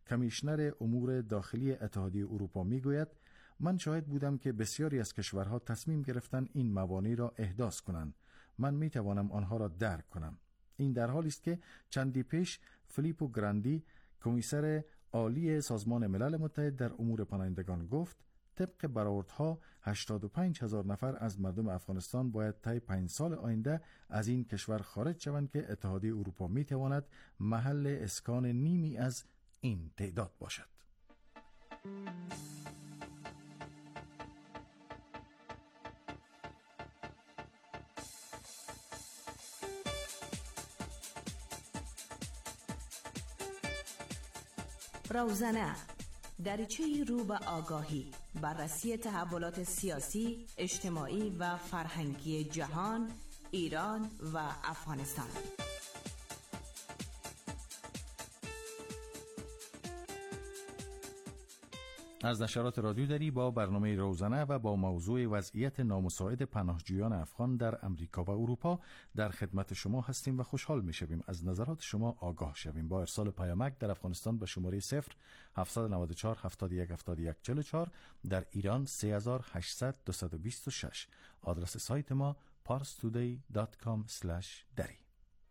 کمیشنر امور داخلی اتحادیه اروپا میگوید من شاهد بودم که بسیاری از کشورها تصمیم گرفتن این موانع را احداث کنند. من میتوانم آنها را درک کنم. این در حالی است که چندی پیش فیلیپو گراندی کمیسر عالی سازمان ملل متحد در امور پناهندگان گفت طبق برآوردها 85,000 نفر از مردم افغانستان باید طی 5 سال آینده از این کشور خارج شوند که اتحادیه اروپا میتواند محل اسکان نیمی از این تعداد باشد. روزنه، دریچه رو به آگاهی، بررسی تحولات سیاسی، اجتماعی و فرهنگی جهان، ایران و افغانستان. از نشرات رادیو دری با برنامه روزانه و با موضوع وضعیت نامساعد پناهجویان افغان در امریکا و اروپا در خدمت شما هستیم و خوشحال می‌شویم از نظرات شما آگاه شویم با ارسال پیامک در افغانستان به شماره 0794 71 71 44، در ایران 3800 226. آدرس سایت ما parstoday.com/dari.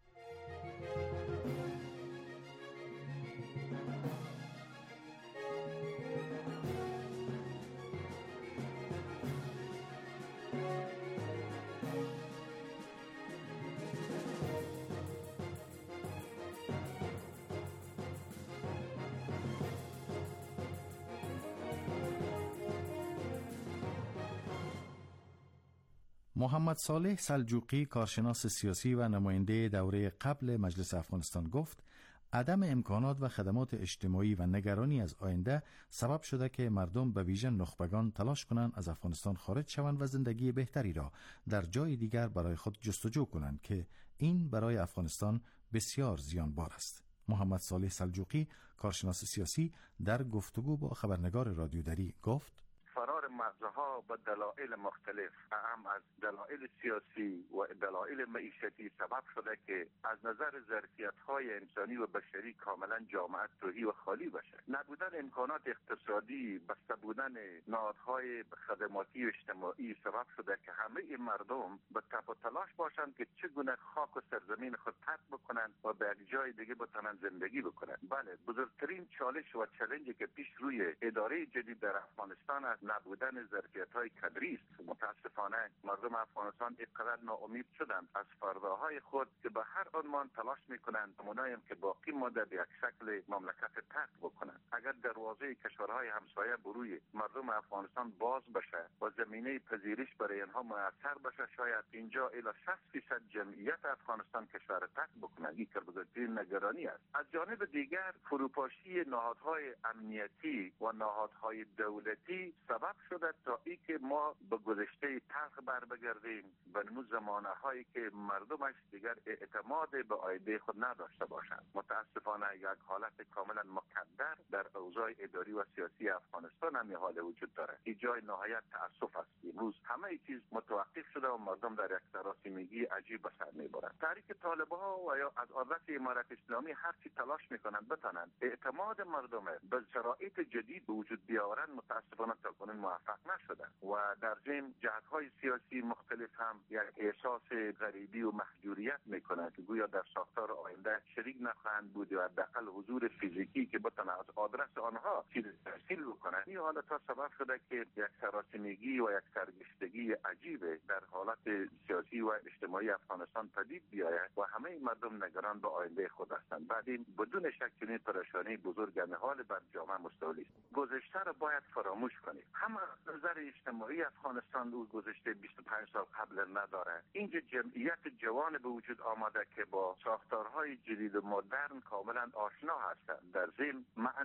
محمد صالح سلجوقی، کارشناس سیاسی و نماینده دوره قبل مجلس افغانستان گفت عدم امکانات و خدمات اجتماعی و نگرانی از آینده سبب شده که مردم به ویژه نخبگان تلاش کنند از افغانستان خارج شوند و زندگی بهتری را در جای دیگر برای خود جستجو کنند که این برای افغانستان بسیار زیانبار است. محمد صالح سلجوقی، کارشناس سیاسی، در گفتگو با خبرنگار رادیو دری گفت فرار مرزها به دلایل مختلف، اهم از دلایل سیاسی و دلایل معیشتی سبب شده که از نظر ظرفیت‌های انسانی و بشری کاملا جامعه تهی و خالی بشه. نبودن امکانات اقتصادی، بسته بودن نهادهای خدماتی و اجتماعی سبب شده که همه مردم به تپ و تلاش باشند که چگونه خاک و سرزمین خود ترک بکنند و به یک جای دیگه بتونن زندگی بکنند. بله، بزرگترین چالش و چالنجی که پیش روی اداره جدید در افغانستان است نبودن ظرفیت‌های کادری است. متاسفانه مردم افغانستان اینقدر ناامید شدند از فرداهای خود که به هر عنوان تلاش می‌کنند منایم که باقی مانده به یک شکل مملکت ترک بکنند. اگر دروازه کشورهای همسایه بروی مردم افغانستان باز بشه و زمینه پذیرش برای آنها میسر بشه، شاید اینجا الی 60% جمعیت افغانستان کشور ترک بکنند. این بزرگترین نگرانی است. از جانب دیگر فروپاشی نهادهای امنیتی و نهادهای دولتی سبب شده تا ای که ما به گذشته تلخ بر بگردیم، به نمو زمانه‌هایی که مردمش دیگر اعتماد به آینده خود نداشته باشند. متاسفانه یک حالت کاملا مکدر در اوضاع اداری و سیاسی افغانستان هم حال وجود داره. این جای نهایت تأسف است. امروز همه چیز متوقف شده و مردم در یک سراسیمگی عجیب به سر میبرند. تحریک طالب‌ها و یا از عادت امارت اسلامی هر چی تلاش میکنند بتانند اعتماد مردم به شرایط جدید به وجود بیاورند، متاسفانه تاکنون موفق نشدن و در ضمن جهت‌های سیاسی مختلف هم یک احساس غریبی و محجوریت میکنند که گویا در ساختار آینده شریک نخواهند بود و حداقل حضور فیزیکی که بتونه از آدرس آنها چیز تحصیل بکنند. این حالت ها سبب شده که یک سراسیمگی و یک سرگشتگی عجیبه در حالت سیاسی و اجتماعی افغانستان پدید بیاید و همه مردم نگران به آینده خود هستند. بعد این بدون شک چنین پریشانی بزرگ حال بر جامعه مستولی است. گذشته را باید فراموش کنیم. هم از نظر اجتماعی افغانستان دو گذشته 25 سال قبل نداره. اینجا جمعیت جوان به وجود آمده که با ساختارهای جدید و مدرن کاملا آشنا هستند. در ضمن معنا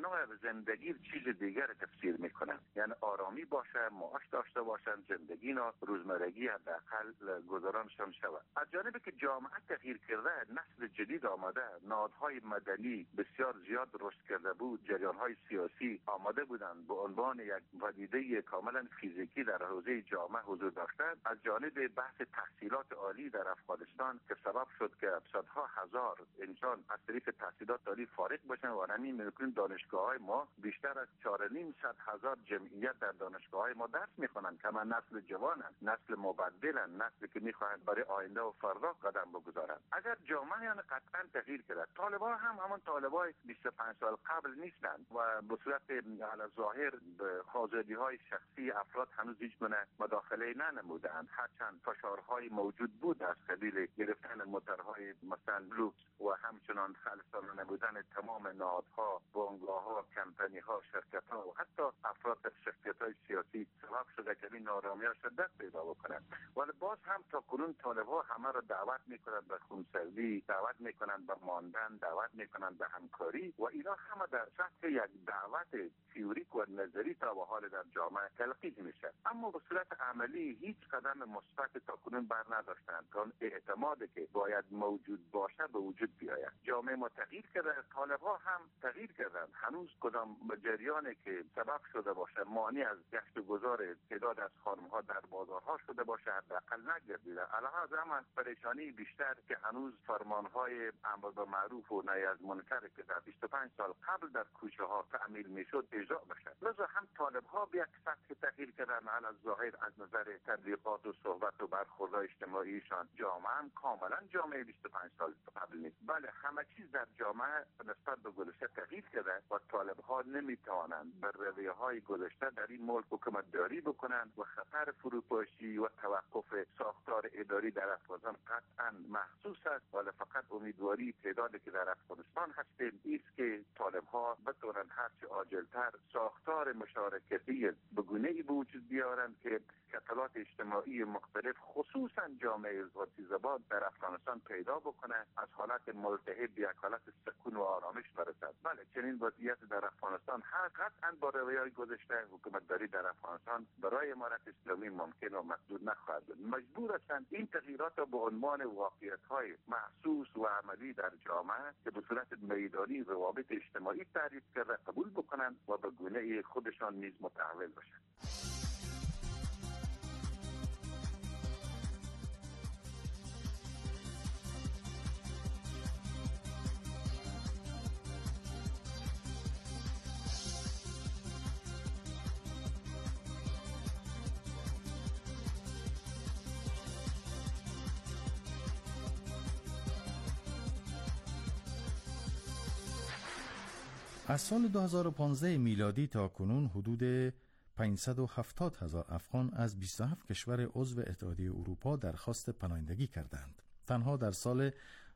زندگی چیز دیگر تفسیر میکنن، یعنی آرامی باشه، معاش داشته باشن، زندگی روزمرگی حداقل گذرانشان شود. از جانبی که جامعه تغییر کرده، نسل جدید آمده، نهادهای مدنی بسیار زیاد رشد کرده بود، جریانهای سیاسی آماده بودند به عنوان یک پدیده کاملا فیزیکی در حوزه جامعه حضور داشتند. از جانب بحث تحصیلات عالی در افغانستان که سبب شد که صدها هزار انسان از طریق تحصیلات عالی فارغ باشند و همین میکنیم دانشگاه‌های ما بیشتر از 4,500,000 جمعیت در دانشگاه‌های ما درس می‌خوانند که من نسل جوانند، نسل مبدلند، نسلی که می‌خواهند برای آینده و فردا قدم بگذارند. اگر جامعه یعنی قطعاً تغییر کرد. طالبان هم همون طالبای 25 سال قبل نیستند و به صورت علی ظاهر به آزادی‌های شخصی افراد هنوز هیچ گونه مداخله ننمودند، هرچند فشارهای موجود بود از قبیل گرفتن موترهای مثلا لوکس و همچنان خالصانه نبودن تمام نهادها، بنگاه‌ها، کمپانی‌ها، شرکت‌ها و حتی افراد در شخصیت‌های سیاسی سبب شده که این نارامی‌ها شدت پیدا بکنند. ولی باز هم تا کنون طالب‌ها همه را دعوت می‌کنند به خونسردی، دعوت می‌کنند به ماندن، دعوت می‌کنند به همکاری و اینا همه در سطح یک دعوت تئوریک و نظری تا به حال در جامعه تلقی میشه، اما به صورت عملی هیچ قدم مثبت تا کنون بر نداشتند تا اعتمادی که باید موجود باشه به وجود بیاید. جامعه ما تغییر کرده، طالب‌ها هم تغییر کردند. هنوز کدام جریانی که سبب شده باشه مانع از گشت و گذار تعداد از خانم‌ها در بازارها شده باشه حداقل نگردیده. علاوه هم پریشانی بیشتر که هنوز فرمان‌های امر بالمعروف و نهی از منکر که در 25 سال قبل در کوچه‌ها تعمیل میشد اجرا بشه. لذا هم طالب‌ها به یک سطح تغییر کردن علی ظاهر از نظر تبلیغات و صحبت و برخورد اجتماعیشان. جامعه هم کاملا جامعه 25 سال قبل نیست. بله، همه چیز در جامعه نسبت به گذشته تغییر کرده و طالب‌ها نمیتوانند بر رویه‌های گذشته در این ملک حکومتداری بکنند و خطر فروپاشی و توقف ساختار اداری در افغانستان قطعا محسوس است. ولی فقط امیدواری تعدادی که در افغانستان هستیم است که طالب‌ها بتوانند هرچه عاجل‌تر ساختار مشارکتی به گونه‌ای به وجود بیارند که کتلات اجتماعی مختلف خصوصا جامعه ذاتی زبان در افغانستان پیدا بکنه، از حالت ملتهب به یک حالت سکون و آرامش برسد. بله، چنین وضعیت در افغانستان قطعا با رویه‌های گذشته حکومتداری در افغانستان برای امارت اسلامی ممکن و محدود نخواهد بود. مجبور هستند این تغییرات را به عنوان واقعیت‌های محسوس و عملی در جامعه که به صورت میدانی روابط اجتماعی تعریف کرده قبول بکنند و به گونه خودشان نیز متحول باشند. از سال 2015 میلادی تا کنون حدود 570,000 افغان از 27 کشور عضو اتحادیه اروپا درخواست پناهندگی کردند. تنها در سال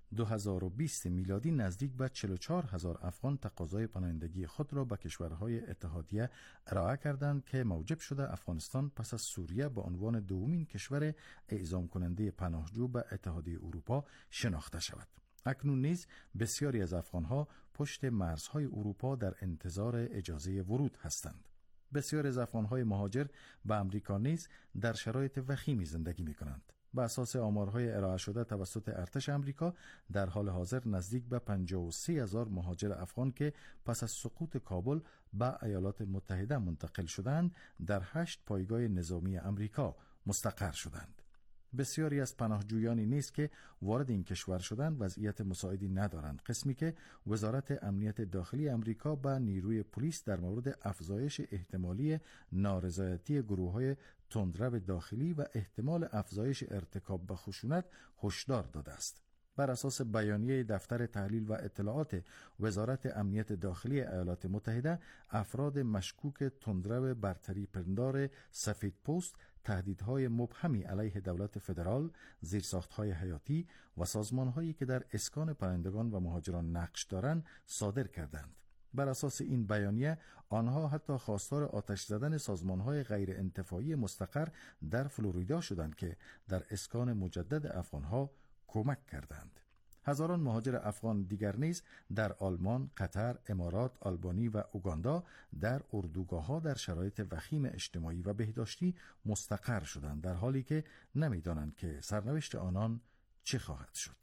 2020 میلادی نزدیک به 44,000 افغان تقاضای پناهندگی خود را به کشورهای اتحادیه ارائه کردند که موجب شده افغانستان پس از سوریه به عنوان دومین کشور اعزام کننده پناهجو به اتحادیه اروپا شناخته شود. اکنون نیز بسیاری از افغانها پشت مرزهای اروپا در انتظار اجازه ورود هستند. بسیاری از افغانهای مهاجر به امریکا نیز در شرایط وخیمی زندگی می کنند. بر اساس آمارهای ارائه شده توسط ارتش امریکا در حال حاضر نزدیک به 53,000 مهاجر افغان که پس از سقوط کابل به ایالات متحده منتقل شدند در 8 پایگاه نظامی امریکا مستقر شدند. بسیاری از پناهجویانی نیست که وارد این کشور شدند وضعیت مساعدی ندارند، قسمی که وزارت امنیت داخلی امریکا به نیروی پلیس در مورد افزایش احتمالی نارضایتی گروه‌های تندرو داخلی و احتمال افزایش ارتکاب به خشونت هشدار داده است. بر اساس بیانیه دفتر تحلیل و اطلاعات وزارت امنیت داخلی ایالات متحده، افراد مشکوک تندرو برتری پندار سفید پوست تهدیدهای مبهمی علیه دولت فدرال، زیرساختهای حیاتی و سازمانهایی که در اسکان پناهندگان و مهاجران نقش دارند صادر کردند. بر اساس این بیانیه آنها حتی خواستار آتش زدن سازمانهای غیر انتفاعی مستقر در فلوریدا شدند که در اسکان مجدد افغانها کمک کردند. هزاران مهاجر افغان دیگر نیز در آلمان، قطر، امارات، آلبانی و اوگاندا در اردوگاه‌ها در شرایط وخیم اجتماعی و بهداشتی مستقر شدند، در حالی که نمی‌دانند که سرنوشت آنان چه خواهد شد.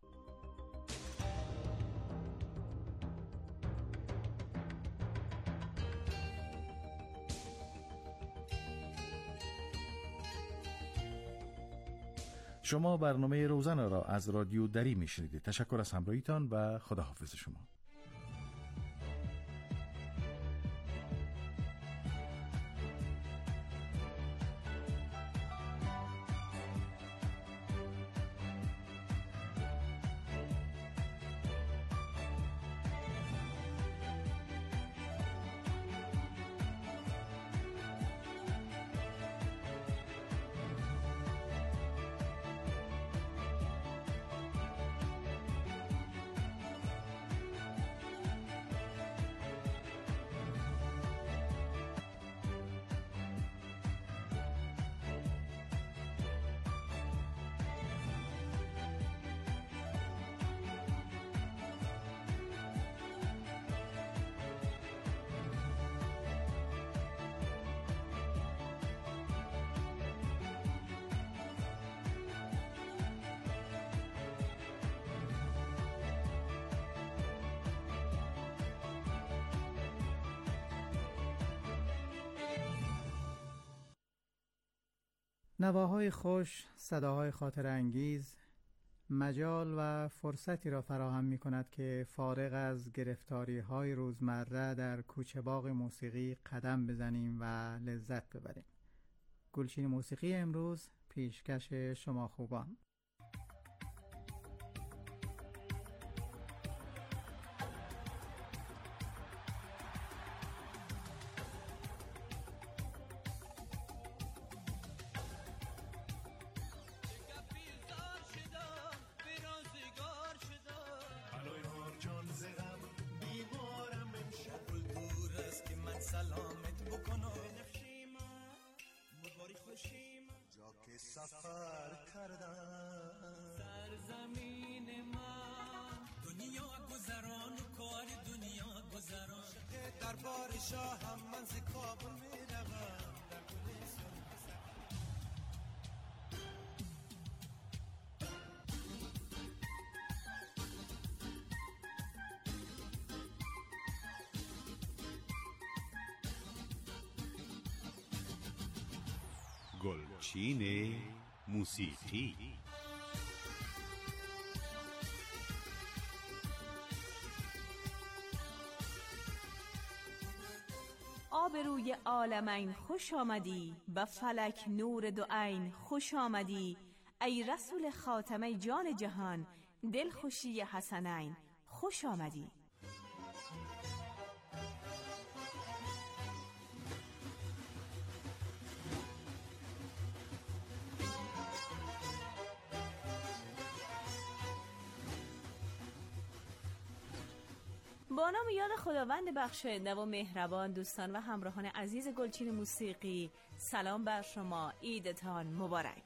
شما برنامه روزانه را از رادیو دری میشنیدید. تشکر از همراهیتان و خداحافظ شما. نواهای خوش، صداهای خاطر انگیز مجال و فرصتی را فراهم می کند که فارغ از گرفتاری های روزمره در کوچه باغ موسیقی قدم بزنیم و لذت ببریم. گلچین موسیقی امروز پیشکش شما خوبان. سلامت بکنو نفشیم مباری خوشیم جا که سفر کردم سرزمین من دنیا گذران و کار دنیا گذران دربار شاه هم من ز کابل میروم در گلستان گلچین موسیقی. آبروی عالمین خوش آمدی، به فلک نور دو عین خوش آمدی. ای رسول خاتمه جان جهان، دل خوشی حسنین خوش آمدی. با نام یاد خداوند بخشاینده و مهربان، دوستان و همراهان عزیز گلچین موسیقی، سلام بر شما، عیدتان مبارک.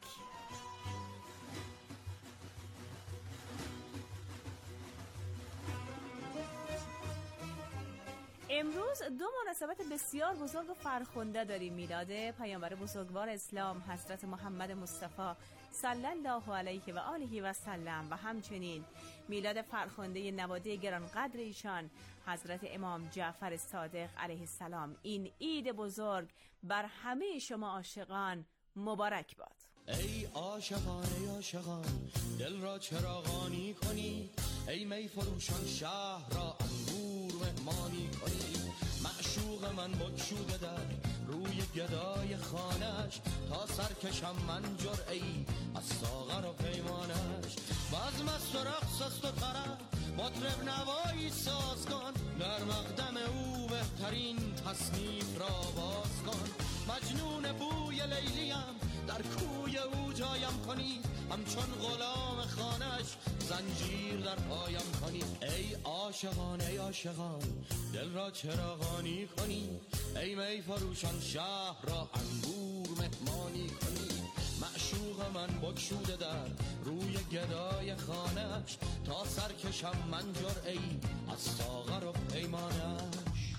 امروز دو مناسبت بسیار بزرگ و فرخنده داریم. میلاد پیامبر بزرگوار اسلام حضرت محمد مصطفی صلی الله علیه و آله و سلم و همچنین میلاد فرخنده نواده گرانقدر ایشان حضرت امام جعفر صادق علیه السلام. این عید بزرگ بر همه شما عاشقان مبارک باد. ای عاشقان ای عاشقان دل را چراغانی کنی، ای می فروشان شهر را انگور مهمانی کنی. معشوق من بگشوده در روی گدای خانش، تا سرکشم من جرعه‌ای از ساغر و پیمانش. باز مست و رقص است و طرب مطرب نوایی ساز کن، در مقدم او بهترین تصنیف را باز کن. مجنون بوی لیلیم در کوی او جایم کنی، همچون غلام خانش زنجیر در پایم کنی. ای عاشقان ای عاشقان دل را چراغانی کنی، ای می فروشان شهر را انگور مهمانی کنی. معشوق من بگشوده در روی گدای خانش، تا سرکشم من جرعه‌ای از ساغر و پیمانش.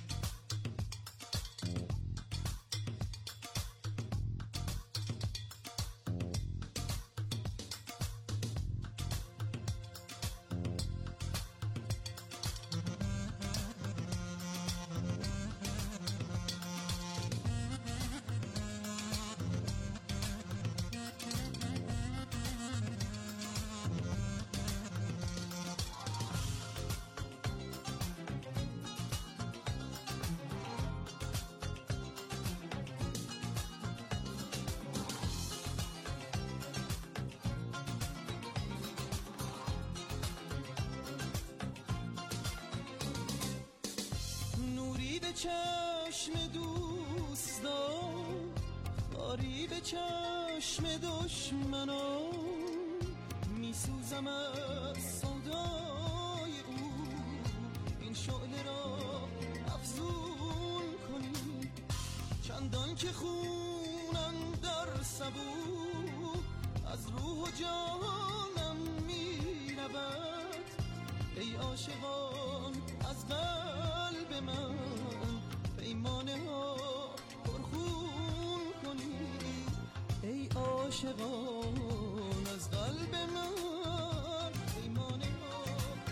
چشم دوستان آری به چشم دشمنان، میسوزم از سودای او، این شعله را افزون کنی، چندان که خونم در سبو از روح و جانم میرود. ای عاشقان از قلب من پیمانه ها پرخون کنید، ای عاشقان از قلب من پیمانه ها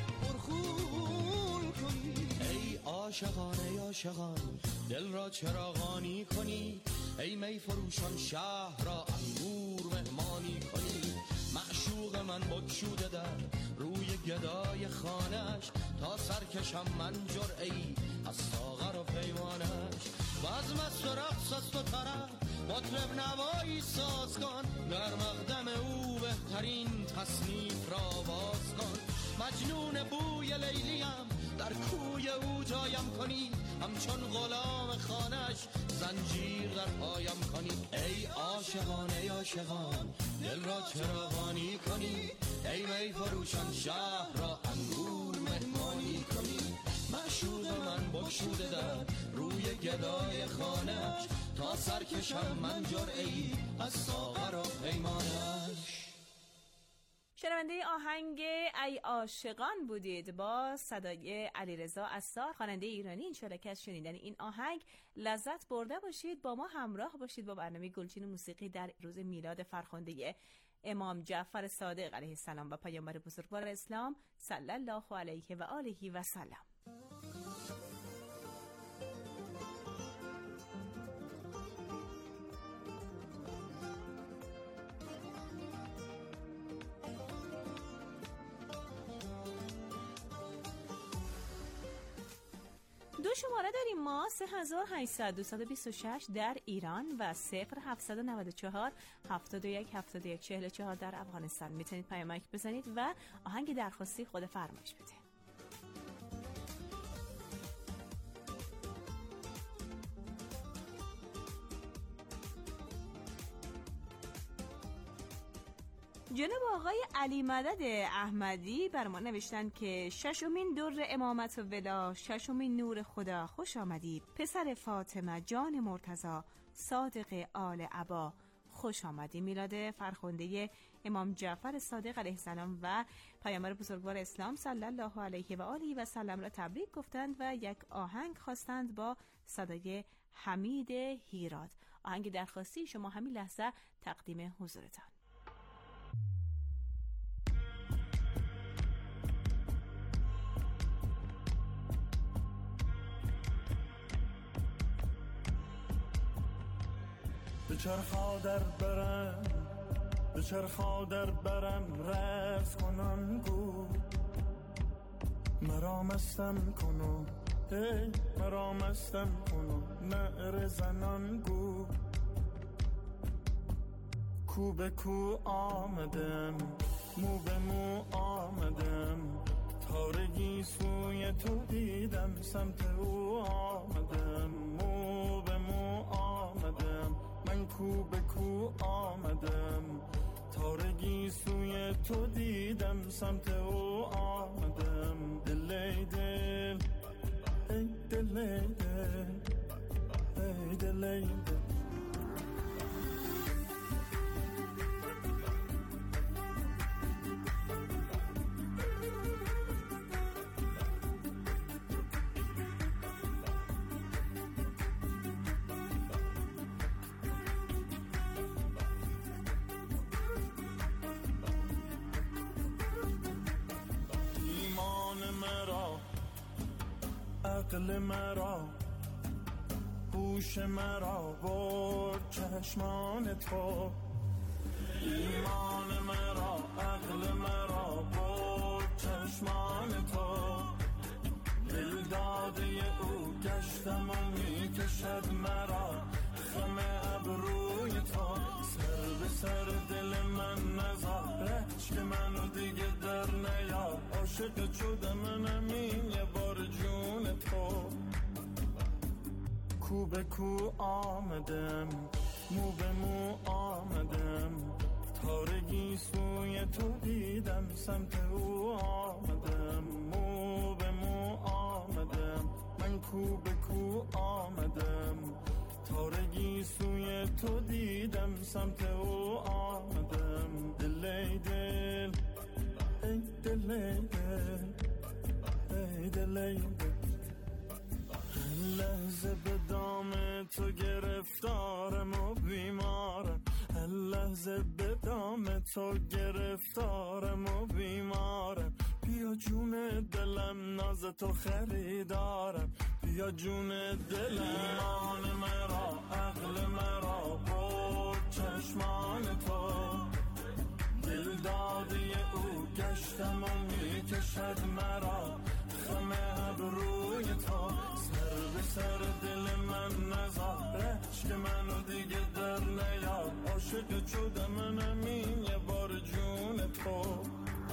پرخون کنید. ای عاشقان ای عاشقان دل را چراغانی کنید، ای می فروشان شهر را انگور مهمانی کنید. معشوق من بگشوده در روی گدای خانش، تا سرکشم من جرعه‌ای از ساغر و پیمانش. بزم است و رقص است و طرب مطرب نوایی ساز کن، در مقدم او بهترین تصنیف را باز کن. مجنون بوی لیلیم در کوی او جایم کنی، همچون غلام خانش زنجیر در پایم کنی. ای عاشقان ای عاشقان دل را چراغانی کنی، ای می فروشان شهر را انگور مهمانی کنی. معشوق من بگشوده در روی گدای خانش، تا سرکشم من جرعه‌ای از ساغر و پیمانش. شنونده آهنگ ای عاشقان بودید با صدای علیرضا عصار، خواننده ایرانی. انشالله که از شنیدن این آهنگ لذت برده باشید. با ما همراه باشید با برنامه گلچین موسیقی در روز میلاد فرخنده امام جعفر صادق علیه السلام و پیامبر بزرگوار اسلام صلی الله علیه و آله و سلم. دو شماره داریم ما، 3800 در ایران و 0794 71 71 44 در افغانستان. میتونید پیامک بزنید و آهنگ درخواستی خود فرمایش بده. جناب آقای علی مدد احمدی بر ما نوشتن که ششمین دور امامت و ولا، ششمین نور خدا، خوش آمدی پسر فاطمه جان مرتضی صادق آل عبا، خوش آمدی. میلاد فرخنده امام جعفر صادق علیه السلام و پیامبر بزرگوار اسلام صلی الله علیه و آله و سلم را تبریک گفتند و یک آهنگ خواستند با صدای حمید هیراد. آهنگ درخواستی شما همین لحظه تقدیم حضورتان. به چرخا در برم رفت کنن گو، مرا مستم کنو مرا مستم کنو نعره زنان گو. کو به کو آمدم مو به مو آمدم، تارگی سوی تو دیدم سمت او آمدم. مو به مو آمدم من کو به کو آمدم، تارگی سوی تو دیدم سمت او آمدم. دل ای دل ای دل ای دل ای دل ای دل. عقل مرا، هوش مرا برد چشمان تو. ایمان مرا، عقل مرا برد چشمان تو. دل داده او گشتم و میکشد مرا خم ابروی تو. سر به سر دل من نذار، عشق منو دیگه در نیار. عاشق شده منم این یه بار جون تو. کو به کو آمدم، مو به مو آمدم. تارگی سوی تو دیدم، سمت او آمدم. مو به مو آمدم، من کو به کو آمدم. تارگی سوی تو دیدم، سمت او آمدم. دل ای دل، ای دل ای دل، ای دل ای دل. لحظه به دام تو گرفتارم و بیمارم. لحظه به دام تو گرفتارم و بیمارم. بیا جون دلم، ناز تو خریدارم. بیا جون دلم. ایمان مرا، عقل مرا برد چشمان تو. دل داده او گشتم و میکشد مرا خم ابروی تو. سر به سر دل من نذار، عشق منو دیگه در نیار. عاشق شده منم این یه بار جون تو.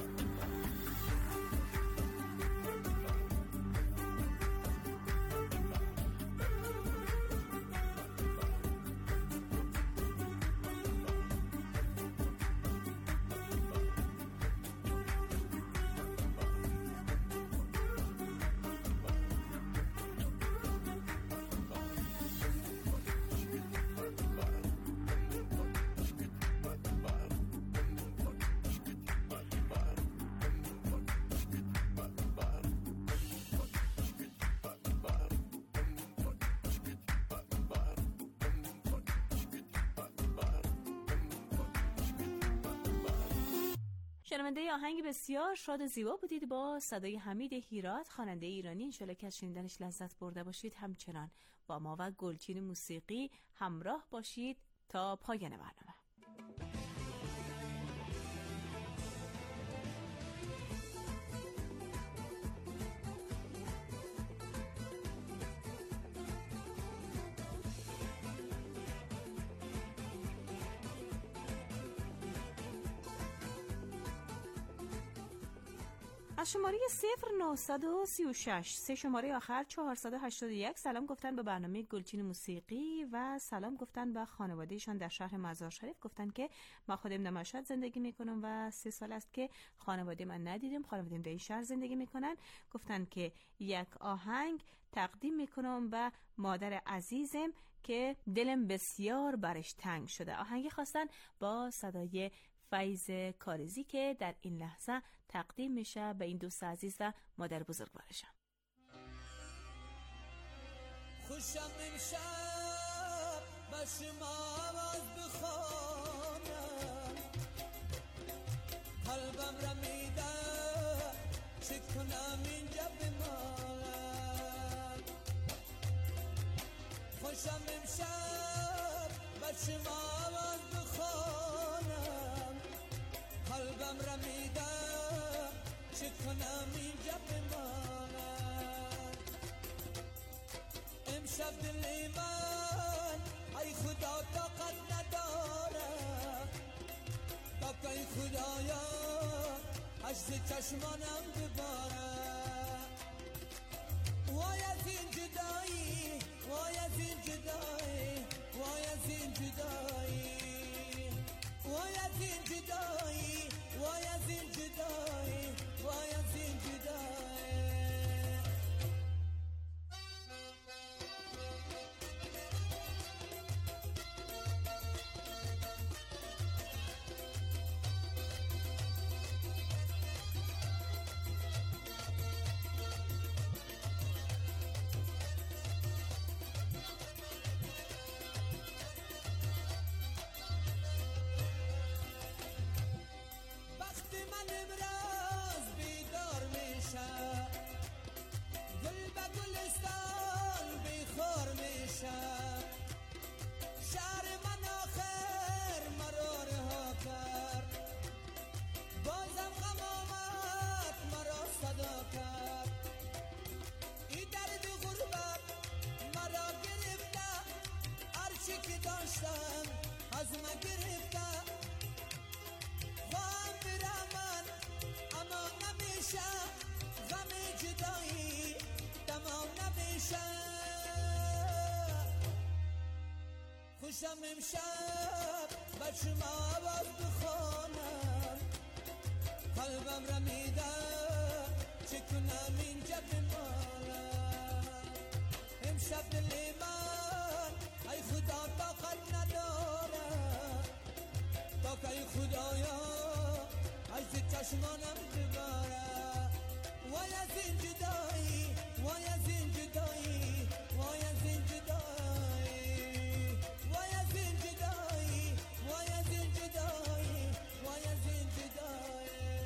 شنونده آهنگ بسیار شاد و زیبا بودید با صدای حمید هیرات، خواننده ایرانی. انشالله که از شنیدنش لذت برده باشید. همچنان با ما و گلچین موسیقی همراه باشید تا پایان برنامه. از شماره 0936 سه شماره آخر 481 سلام گفتن به برنامه گلچین موسیقی و سلام گفتن به خانوادهشان در شهر مزار شریف. گفتن که ما خودم در مشهد زندگی میکنم و 3 سال است که خانواده من ندیدم. خانواده در این شهر زندگی میکنن. گفتن که یک آهنگ تقدیم میکنم به مادر عزیزم که دلم بسیار برش تنگ شده. آهنگی خواستن با صدای فیض کارزی که در این لحظه تقدیم میشه به این دوست عزیز و مادر بزرگوارشم. خوشم امشب به شما آواز بخوانم، قلبم را میده چه کنم اینجا بمانم. خوشم امشب به شما آواز بخوانم، قلبم را میده چه کنم اینجا بمانم. امشب دل من ای خدا طاقت نداره، تا که ای خدایا اشک چشمانم بباره. وای از این جدایی، وای از این جدایی، وای از این جدایی، وای از این جدایی، وای از این جدایی، وای از این جدایی. که داشتم از من گرفتم خواهم برم من اما نمیشم غم جدایی تمام نمیشم خوشم امشب بر شما آواز بخونم قلبم را میدم چه کنم اینجا بمانم امشب دل من ای خدا طاقت ندارم تا که ای خدایا از چشمانم ببارم وای از این جدایی وای از این جدایی وای از این جدایی وای از این جدایی وای از این جدایی وای از این جدایی.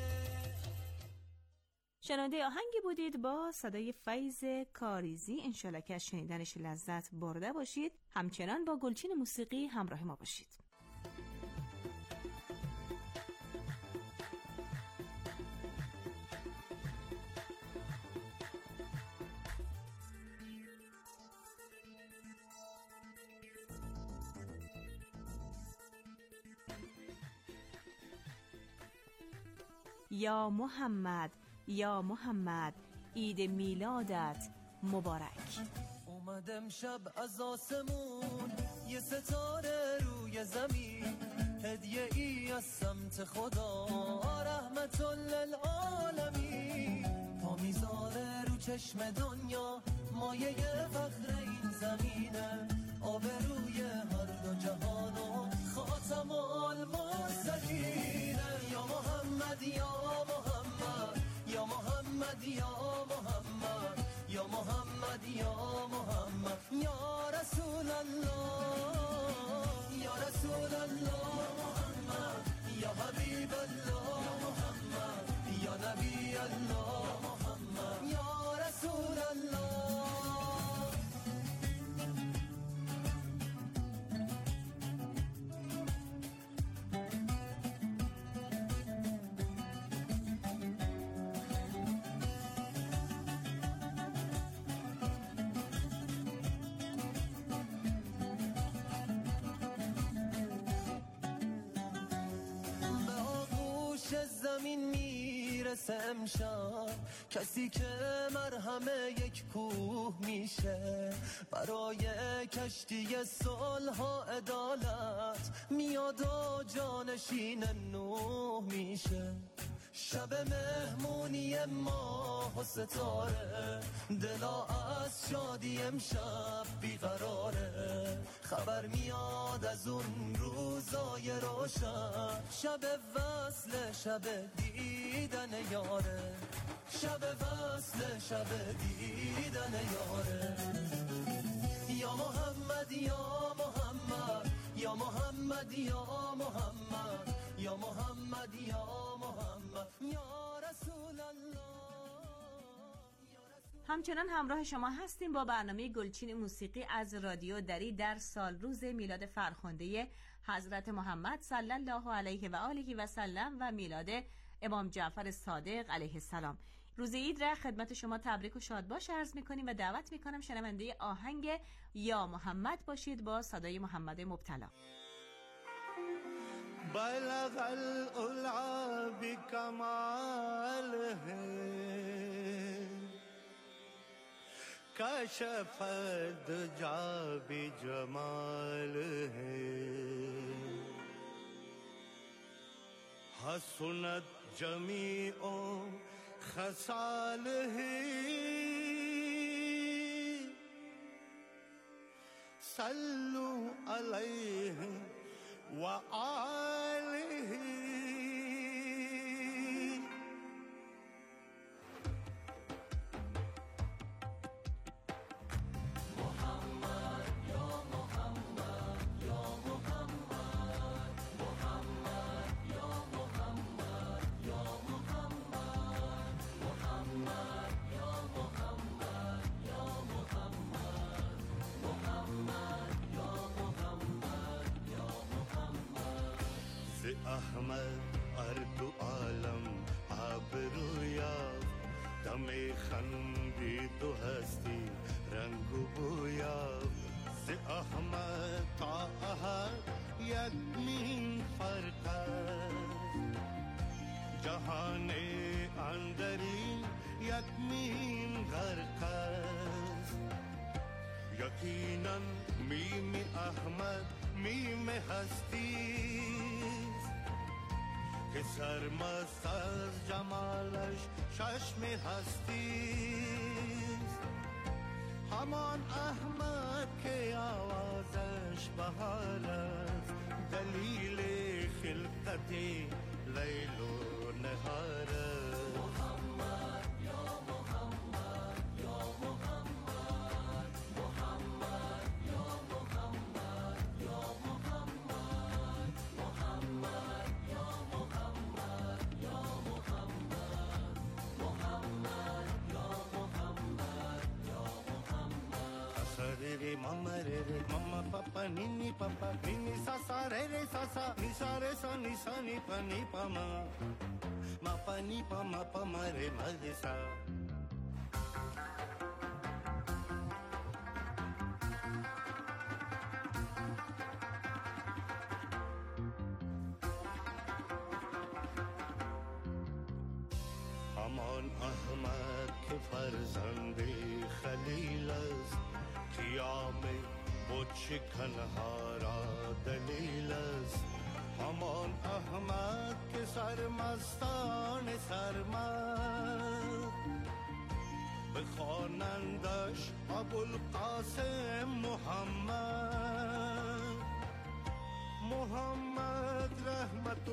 شنونده آهنگی بودید با صدای فیض کاریزی. انشالله که از شنیدنش لذت برده باشید. همچنان با گلچین موسیقی همراه ما باشید. یا محمد یا محمد عید میلادت مبارک. اومدم شب از آسمون یه ستاره روی زمین هدیه ای از سمت خدا رحمت للعالمین تا میذاره رو چشم دنیا مایه فخر این زمینه آبروی هر دو جهان و خاتم المرسلین یا محمد یا محمد یا محمد یا محمد یا محمد یا محمد یا رسول الله یا رسول الله محمد یا حبیب الله محمد یا نبی الله محمد یا رسول الله. زمین میرسه امشب کسی که مرهم یک کوه میشه برای کشتی صلح و عدالت میاد و جانشین نوح میشه شب مهمونی ماه و ستاره دلا از شادی امشب بیقراره خبر میاد از اون روزای روشن شب وصل شب دیدن یاره شب وصل شب دیدن یاره یا محمد یا محمد یا محمد یا محمد یا محمد یا محمد یا رسول الله. همچنان همراه شما هستیم با برنامه گلچین موسیقی از رادیو دری در سال روز میلاد فرخنده حضرت محمد صلی الله علیه و آله و سلم و میلاد امام جعفر صادق علیه السلام. روز عید را خدمت شما تبریک و شادباش عرض می‌کنیم و دعوت می‌کنم شنونده آهنگ یا محمد باشید با صدای محمد مبتلا. بلغ العلا بکماله کشف الدجا بجماله حسنت جمیع خصاله صلوا علیه و آله. احمد اردو عالم آبرویا دم خندی تو هستی رنگ بویا ز احمد تا یقینا میم احمد میم هستیست که سرمست از جمالش چشم هستیست. همان احمد که آوازش بهار است، دلیل خلقت لیل و نهار است. محمد یا محمد یا محمد، محمد یا محمد یا محمد، محمد یا محمد یا محمد، محمد یا محمد یا محمد. Asarere mama rere mama papa nini papa nini sasa rere sasa ni sa re sa ni sa ni pa ma ma pa ni pa ma re ma re sa. همان احمد که فرزند خلیل است، قیام بود شکنها را دلیل است. همان احمد که سرمستان سرمست بخوانندش ابوالقاسم محمد. محمد رحمت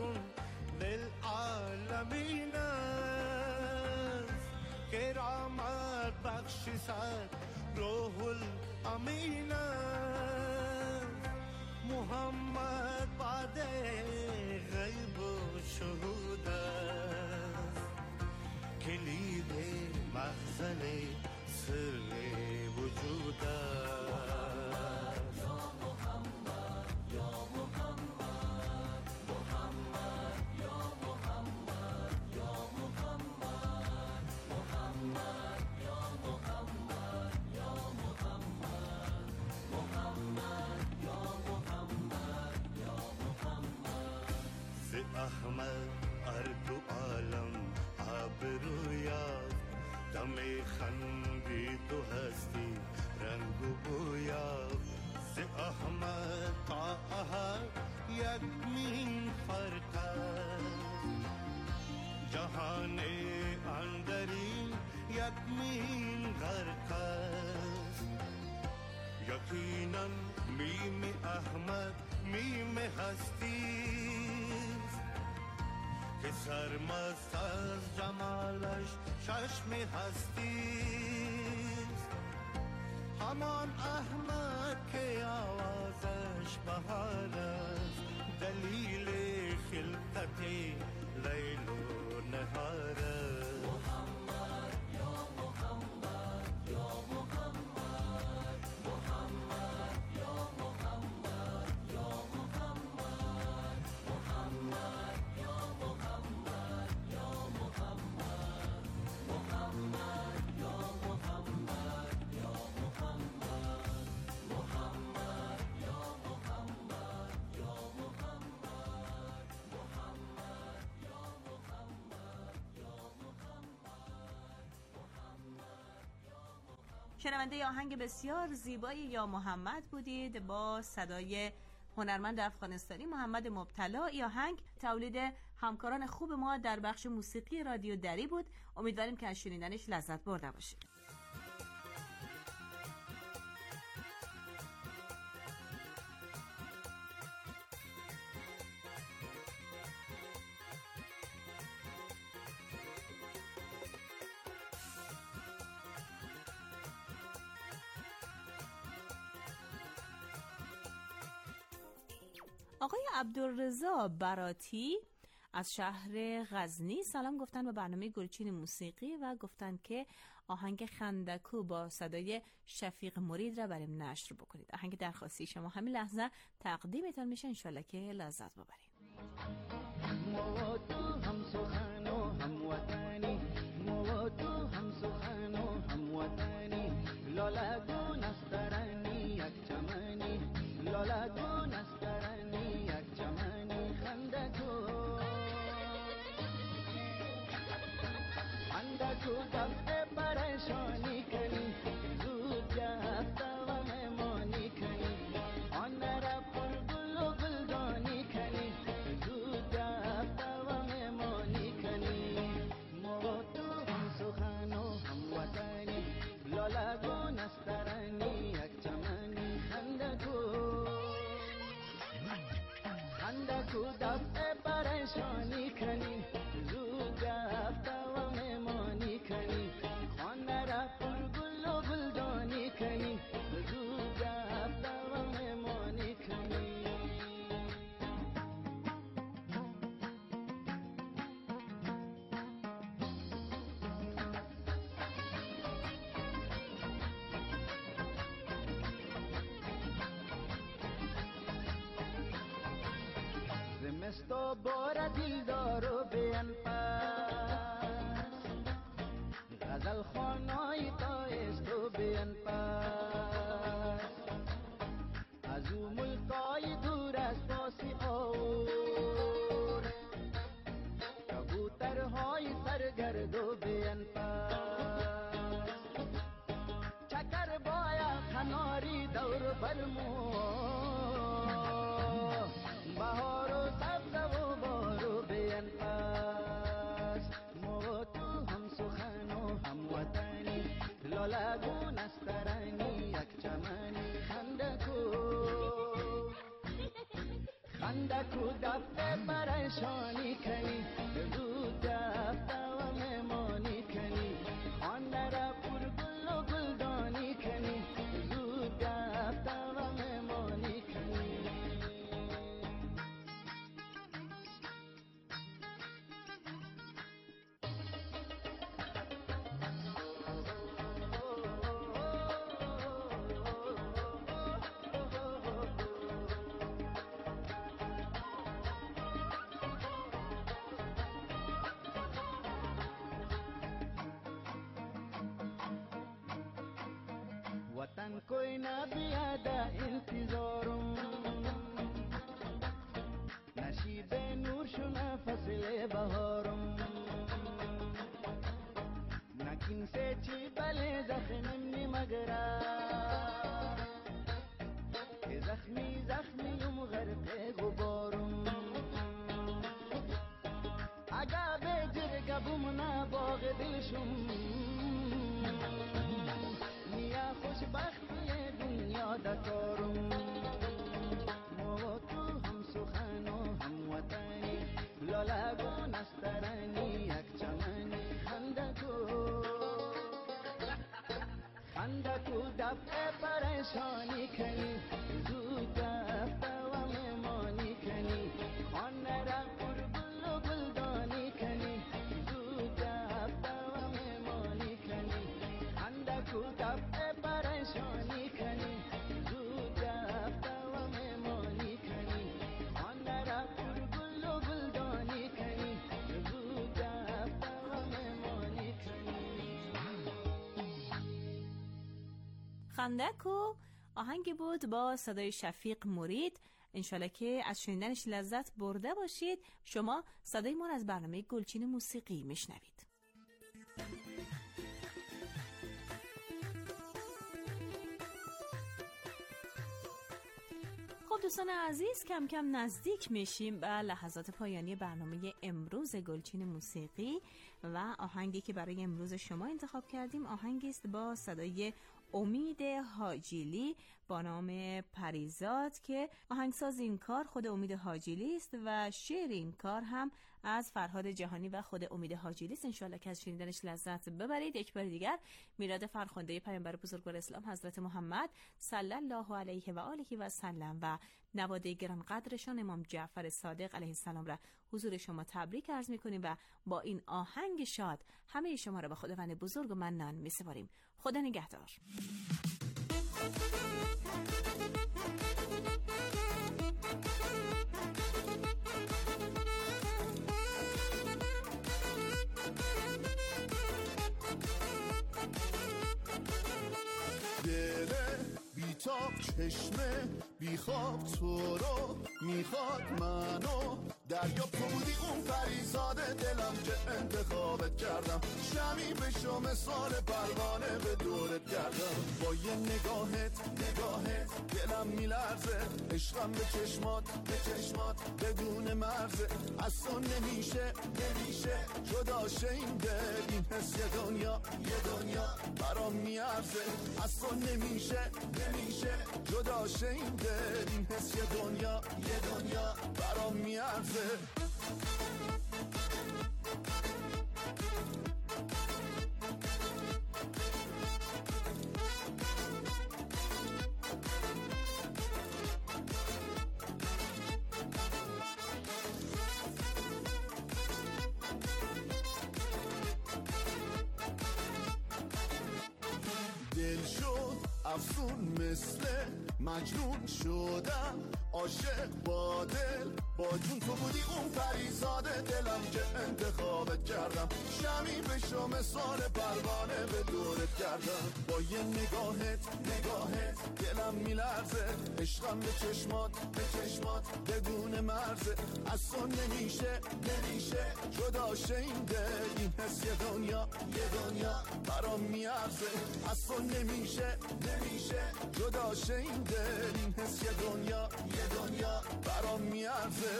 للعالمین است، کرامت بخش سر روح الامین است. محمد بعد غیب و شهود است، کلید مخزن سر وجود است. یا محمد یا محمد، محمد یا محمد یا محمد، محمد یا محمد یا محمد، محمد یا محمد یا محمد. ز احمد ارد و عالم آبرویافت، دم خندید و هستی رنگ و بویافت. ز احمد تا احد یک مین فرق است، جهان اندرین یک مین غرق است. یقینا میم احمد میم هستیست که سرمست از جمالش چشم هستیست. همان احمد که آوازش بهار است، دلیل خلقت لیل و نهار است. محمد یا محمد یا محمد، محمد یا محمد یا محمد، محمد یا محمد یا محمد، محمد یا محمد یا محمد، محمد یا محمد یا شنونده آهنگ بسیار زیبای یا محمد بودید با صدای هنرمند افغانستانی محمد مبتلا. این آهنگ تولید همکاران خوب ما در بخش موسیقی رادیو دری بود. امیدواریم که از شنیدنش لذت برده باشید. آقای عبدالرضا براتی از شهر غزنی سلام گفتن به برنامه گلچین موسیقی و گفتن که آهنگ خندکو با صدای شفیق مرید را بریم نشر بکنید. آهنگ درخواستی شما همین لحظه تقدیمتان میشه، انشالله که لذت ببرید. هم سخن و هم وطنی، هم سخن و هم وطنی، لاله نسترنی یک چمنی، لاله نسترنی یک چمنی، خندکو خندکو دفع پریشانی کنی، زود جفت و پریشانی کنی زود رفته و مهمانی کنی خانه را پر گل و گلدانی کنی زود رفته و مهمانی کنی زمستو بار دلدارو بیان پس غزل خانای تایستو بیان پس از او ملکای دور از پاسی آور کبوترهای سرگردو بیان پس چکر باید کناری دور برمو بهار و سبز و بارو بیان پس ما تو هم سخن و هم وطنی لالگون استرانی یک چمنی خندکو دفته پریشانی کنی زود دفته و مهمانی کنی خانه را پر گل و گلدانی کنی زود دفته و مهمانی کنی وطن کوئی نہ بیادا انتظارم نشیب نور شنا فصل بهارم نکین سے چی بله زخمم نمگرا که زخمیم غرق غبارم اگه به جرگبم نباغ دلشم خوشبختی دنیا دکارم ما تو هم سخن و هم وطنی لالگون استرانی یک چمنی خندکو دفعه پریشانی کنی زود دفته و مهمانی کنی خانه را پر گل و گلدانی کنی زود دفته و مهمانی کنی خندکو دفعه پریشانی کنی زود دفته و مهمانی کنی خانه را پر گل و گلدانی کنی زود دفته و مهمانی کنی. خندکو آهنگی بود با صدای شفیق مرید. انشالله که از شنیدنش لذت برده باشید. شما صدای ما از برنامه گلچین موسیقی میشنوید. خب دوستان عزیز، کم کم نزدیک میشیم به لحظات پایانی برنامه امروز گلچین موسیقی و آهنگی که برای امروز شما انتخاب کردیم آهنگی است با صدای امید حاجیلی با نام پریزاد که آهنگساز این کار خود امید حاجیلی است و شعر این کار هم از فرهاد جهانی و خود امید حاجیلی است. انشالله که از شنیدنش لذت ببرید. یک بار دیگر میلاد فرخنده پیامبر بزرگوار اسلام حضرت محمد صلی الله علیه و آله و سلم و نواده گران قدرشان امام جعفر صادق علیه السلام را حضور شما تبریک عرض می‌کنیم و با این آهنگ شاد همه شما را به خداوند بزرگ و منان می‌سپاریم. خدا نگهدار. بیتاب چشمه بیخواب تو رو میخواد منو دریا تو بودی اون پریزاد دلم که انتخابت کردم شمی بشو مثال پروانه به دورت کردم با یه نگاهت دلم میلرزه عشقم به چشمات بدون مرزه از تو نمیشه جدا شه این دل این حس یه دنیا برام میارزه از تو نمیشه جدا شه این دل این حس یه دنیا برام میارزه دل شد افسون مثل مجنون شدم، عاشق با دل با جون تو بودی اون پریزاد دلم که انتخابت کردم، شمی بشو مثال پروانه به دورت کردم، با یه نگاهت دلم میلرزه، عشقم به چشمات بدون مرزه، از تو نمیشه جدا شه این دل، این حس یه دنیا برام میارزه، از تو نمیشه جدا شه این دل، این حس یه دنیا برام میارزه.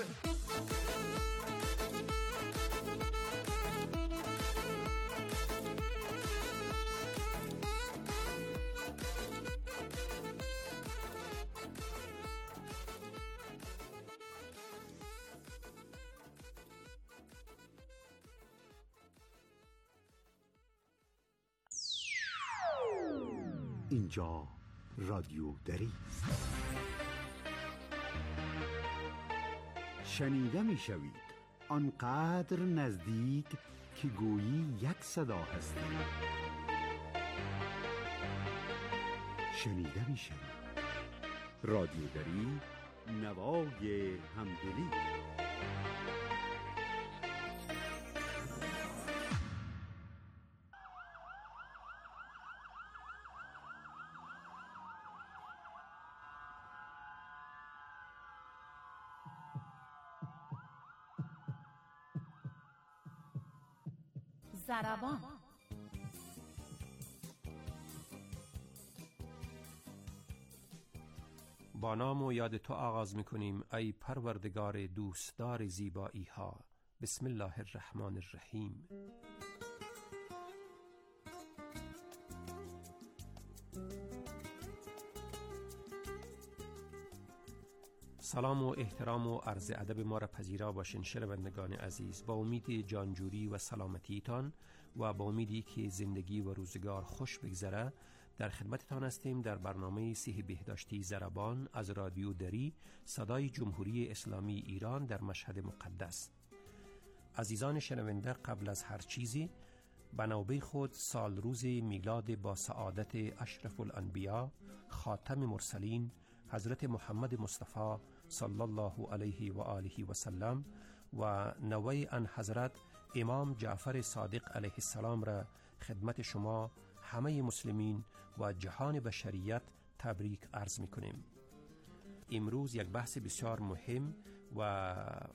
اینجا رادیو دری است. شنیده می شوید آنقدر نزدیک که گویی یک صدا هستید. شنیده می شوید رادیو دری، نوای همدلی. ضربان. با نام و یاد تو آغاز می‌کنیم ای پروردگار دوستدار زیبایی ها. بسم الله الرحمن الرحیم. سلام و احترام و عرض ادب ما را پذیرا باشین شنوندگان عزیز. با امید جانجوری و سلامتیتان و با امیدی که زندگی و روزگار خوش بگذره در خدمتتان هستیم در برنامه صحیح بهداشتی ضربان از رادیو دری، صدای جمهوری اسلامی ایران در مشهد مقدس. عزیزان شنونده، قبل از هر چیزی به نوبه خود سال روز میلاد با سعادت اشرف الانبیا خاتم مرسلین حضرت محمد مصطفی صلی الله علیه و آله و سلم و نوه ان حضرت امام جعفر صادق علیه السلام را خدمت شما همه مسلمین و جهان بشریت تبریک عرض می کنیم. امروز یک بحث بسیار مهم و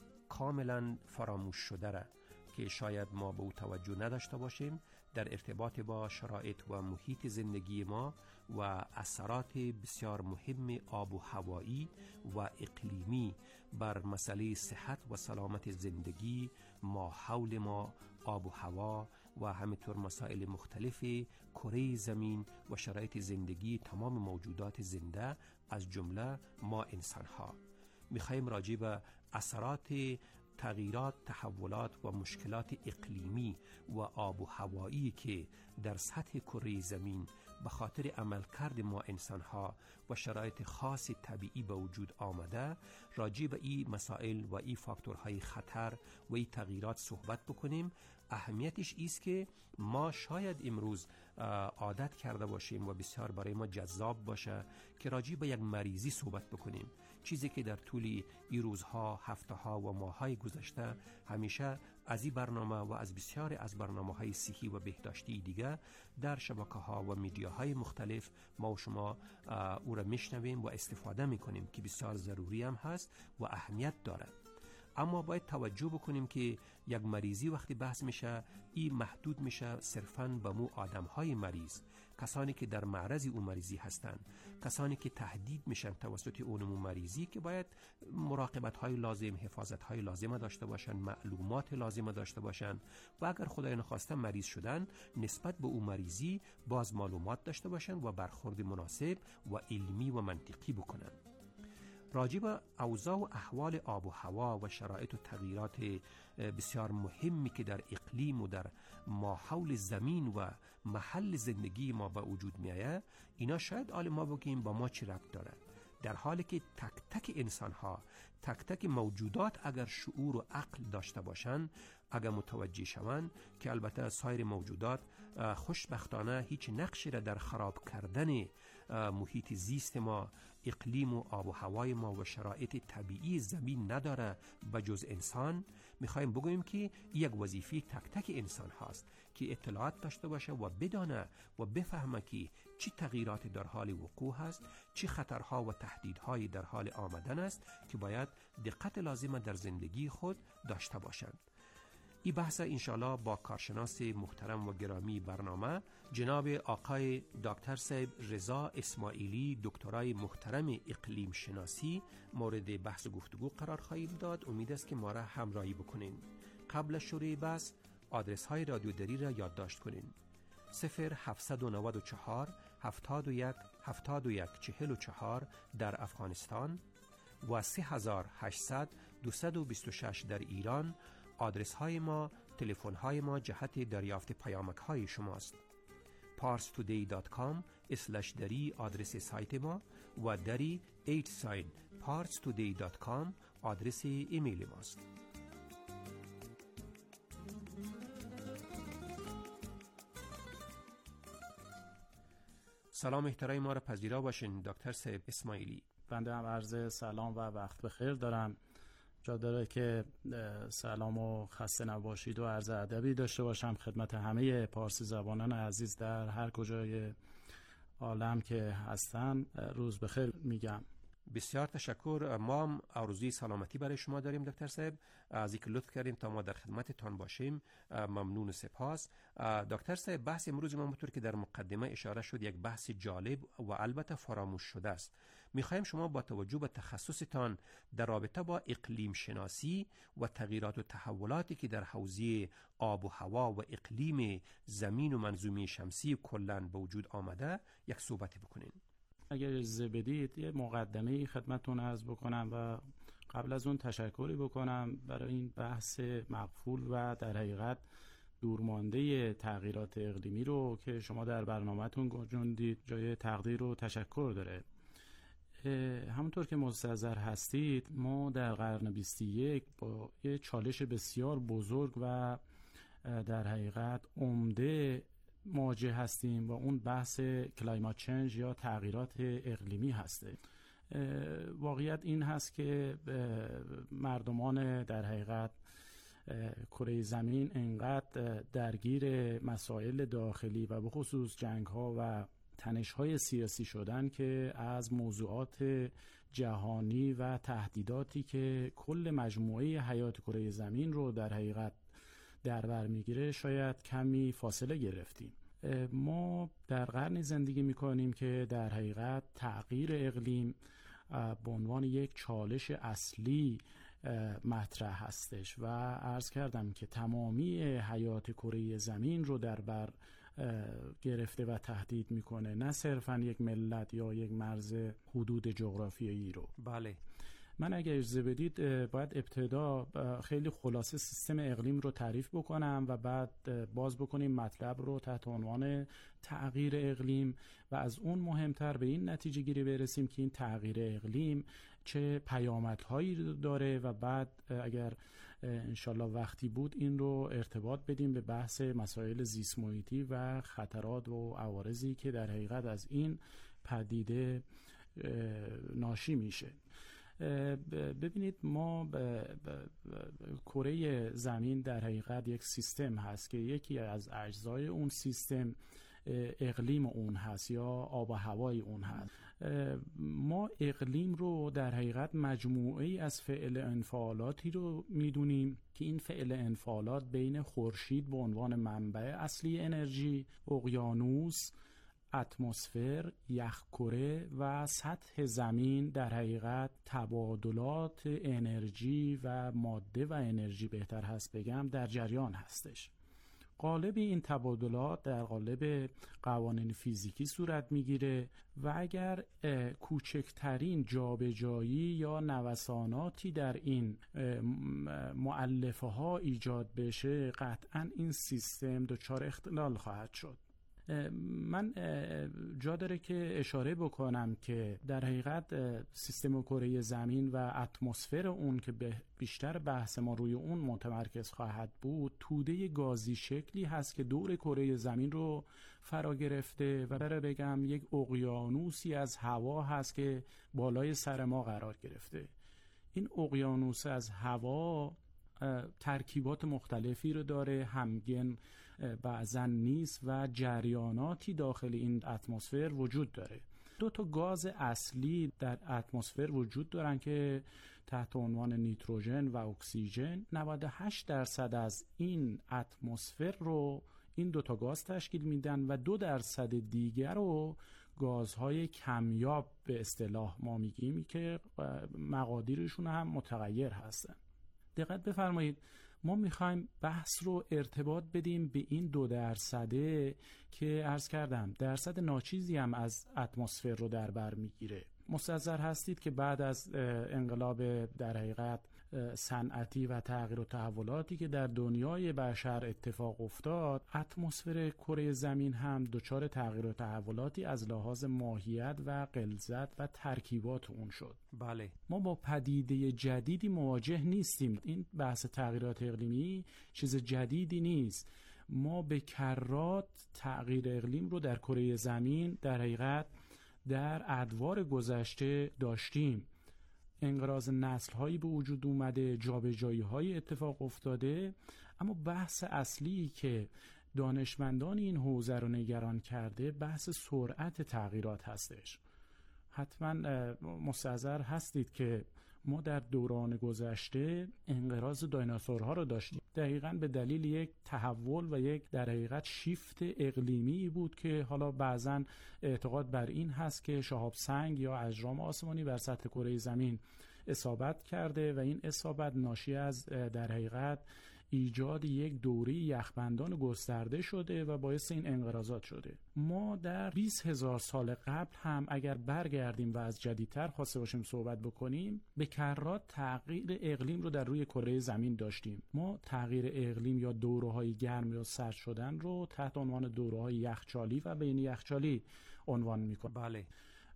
کاملا فراموش شده را که شاید ما به او توجه نداشته باشیم در ارتباط با شرایط و محیط زندگی ما و اثرات بسیار مهم آب و هوایی و اقلیمی بر مسئله صحت و سلامت زندگی، ما حول ما، آب و هوا و همینطور مسائل مختلف کره زمین و شرایط زندگی تمام موجودات زنده از جمله ما انسان ها. میخوایم راجع به اثرات تغییرات، تحولات و مشکلات اقلیمی و آب و هوایی که در سطح کره زمین به خاطر عملکرد ما انسان‌ها و شرایط خاص طبیعی به وجود آمده، راجع به این مسائل و این فاکتورهای خطر و این تغییرات صحبت بکنیم. اهمیتش ایست که ما شاید امروز عادت کرده باشیم و بسیار برای ما جذاب باشه که راجع به یک مریضی صحبت بکنیم، چیزی که در طول این روزها، هفته‌ها و ماه‌های گذشته همیشه از این برنامه و از بسیار از برنامه‌های صحی و بهداشتی دیگه در شبکه‌ها و میدیاهای مختلف ما و شما او را میشنویم و استفاده میکنیم که بسیار ضروری هم هست و اهمیت داره. اما باید توجه بکنیم که یک مریضی وقتی بحث میشه، این محدود میشه صرفاً به مو آدم‌های مریض، کسانی که در معرض اون مریضی هستند، کسانی که تهدید میشن توسط اون مریضی که باید مراقبت‌های لازم، حفاظت‌های لازم داشته باشن، معلومات لازم داشته باشن و اگر خدای نخواسته مریض شدن نسبت به اون مریضی باز معلومات داشته باشن و برخورد مناسب و علمی و منطقی بکنن. راجع به اوضاع و احوال آب و هوا و شرایط و تغییرات بسیار مهمی که در اقلیم و در ماحول زمین و محل زندگی ما به وجود میآید، اینا شاید آل ما بگیم با ما چی ربط داره، در حالی که تک تک انسان ها، تک تک موجودات اگر شعور و عقل داشته باشند، اگر متوجه شوند که البته سایر موجودات خوشبختانه هیچ نقشی را در خراب کردن محیط زیست ما، اقلیم و آب و هوای ما و شرایط طبیعی زمین نداره بجز انسان، میخوایم بگوییم که یک وظیفه تک تک انسان هاست که اطلاعات داشته باشه و بدانه و بفهمه که چی تغییرات در حال وقوع هست، چی خطرها و تهدیدهای در حال آمدن است که باید دقت لازمه در زندگی خود داشته باشند. این بحث انشالله با کارشناس محترم و گرامی برنامه جناب آقای دکتر صاحب رضا اسماعیلی، دکترای محترم اقلیم شناسی، مورد بحث گفتگو قرار خواهیم داد. امید است که ما را همراهی بکنین. قبل از شروع بحث آدرس های رادیو دری را یادداشت کنین: 0794 71 71 44 در افغانستان و 3800 226 در ایران. آدرس های ما، تلفن های ما جهت دریافت پیامک های شماست. parstoday.com/dari آدرس سایت ما و dari @parstoday.com آدرس ایمیل ماست. سلام احترام ما را پذیرا باشین دکتر صاحب اسماعیلی. بنده هم عرض سلام و وقت بخیر دارم. جا داره که سلام و خسته نباشید و عرض ادبی داشته باشم خدمت همه پارسی زبانان عزیز در هر کجای عالم که هستن. روز بخیر میگم. بسیار تشکر. ما هم آرزوی سلامتی برای شما داریم دکتر صاحب، از اینکه لطف کردیم تا ما در خدمتتان باشیم. ممنون و سپاس. دکتر صاحب، بحث امروز ما همونطور که در مقدمه اشاره شد یک بحث جالب و البته فراموش شده است. میخوایم شما با توجه به تخصصتان در رابطه با اقلیم شناسی و تغییرات و تحولاتی که در حوزه آب و هوا و اقلیم زمین و منظومه شمسی کلاً به وجود آمده یک صحبتی بکنین. اگر اجازه بدید یه مقدمه خدمتتون عرض بکنم و قبل از اون تشکری بکنم برای این بحث مقفول و در حقیقت دورمانده تغییرات اقلیمی رو که شما در برنامه‌تون گنجوندید. جای تقدیر و تشکر داره. همونطور که مستحضر هستید، ما در قرن 21 با یه چالش بسیار بزرگ و در حقیقت عمده مواجه هستیم و اون بحث کلایمات چنج یا تغییرات اقلیمی هسته. واقعیت این هست که مردمان در حقیقت کره زمین انقدر درگیر مسائل داخلی و به خصوص جنگ ها و تنش های سیاسی شدن که از موضوعات جهانی و تهدیداتی که کل مجموعه حیات کره زمین رو در حقیقت در بر میگیره شاید کمی فاصله گرفتیم. ما در قرنی زندگی میکنیم که در حقیقت تغییر اقلیم به عنوان یک چالش اصلی مطرح هستش و عرض کردم که تمامی حیات کره زمین رو در بر گرفته و تهدید میکنه، نه صرفا یک ملت یا یک مرز حدود جغرافیایی رو. بله. من اگر اجازه بدید باید ابتدا خیلی خلاصه سیستم اقلیم رو تعریف بکنم و بعد باز بکنیم مطلب رو تحت عنوان تغییر اقلیم و از اون مهمتر به این نتیجه گیری برسیم که این تغییر اقلیم چه پیامدهایی داره و بعد اگر انشالله وقتی بود این رو ارتباط بدیم به بحث مسائل زیست محیطی و خطرات و عوارضی که در حقیقت از این پدیده ناشی میشه. ببینید، ما کره زمین در حقیقت یک سیستم هست که یکی از اجزای اون سیستم اقلیم اون هست یا آب و هوای اون هست. ما اقلیم رو در حقیقت مجموعه‌ای از فعل انفعالاتی رو میدونیم که این فعل انفعالات بین خورشید به عنوان منبع اصلی انرژی، اقیانوس، اتمسفر، یخ‌کره و سطح زمین در حقیقت تبادلات انرژی و ماده و انرژی بهتر هست بگم در جریان هستش. قالب این تبادلات در قالب قوانین فیزیکی صورت میگیره و اگر کوچکترین جابجایی یا نوساناتی در این مؤلفه ها ایجاد بشه قطعاً این سیستم دچار اختلال خواهد شد. من جا داره که اشاره بکنم که در حقیقت سیستم کره زمین و اتمسفر اون که بیشتر بحث ما روی اون متمرکز خواهد بود، توده گازی شکلی هست که دور کره زمین رو فرا گرفته و برای بگم یک اقیانوسی از هوا هست که بالای سر ما قرار گرفته. این اقیانوس از هوا ترکیبات مختلفی رو داره، همگن بعضن نیست و جریاناتی داخل این اتمسفر وجود داره. 2 تا گاز اصلی در اتمسفر وجود دارن که تحت عنوان نیتروژن و اکسیژن 98% از این اتمسفر رو این 2 تا گاز تشکیل میدن و 2% دیگر رو گازهای کمیاب به اصطلاح ما میگیم که مقادیرشون هم متغیر هستن. دقت بفرمایید، ما میخوایم بحث رو ارتباط بدیم به این 2% که عرض کردم درصد ناچیزی هم از اتمسفر رو در بر میگیره. مستحضر هستید که بعد از انقلاب در حقیقت صنعتی و تغییر و تحولاتی که در دنیای بشر اتفاق افتاد، اتمسفر کره زمین هم دچار تغییر و تحولاتی از لحاظ ماهیت و غلظت و ترکیبات اون شد. بله، ما با پدیده جدیدی مواجه نیستیم. این بحث تغییرات اقلیمی چیز جدیدی نیست. ما به کرات تغییر اقلیم رو در کره زمین در حقیقت در ادوار گذشته داشتیم. انقراض نسل‌هایی به وجود اومده، جابجایی‌های اتفاق افتاده، اما بحث اصلی که دانشمندان این حوزه رو نگران کرده بحث سرعت تغییرات هستش. حتما مستحضر هستید که ما در دوران گذشته انقراض دایناسورها رو داشتیم، دقیقاً به دلیل یک تحول و یک در حقیقت شیفت اقلیمی بود که حالا بعضاً اعتقاد بر این هست که شهاب سنگ یا اجرام آسمانی بر سطح کره زمین اصابت کرده و این اصابت ناشی از در حقیقت ایجاد یک دوره یخبندان گسترده شده و باعث این انقراضات شده. ما در 20,000 سال قبل هم اگر برگردیم و از جدیدتر خواسته باشیم صحبت بکنیم، به کرات تغییر اقلیم رو در روی کره زمین داشتیم. ما تغییر اقلیم یا دوره‌های گرم یا سرد شدن رو تحت عنوان دوره‌های یخچالی و بین یخچالی عنوان می‌کنیم. بله.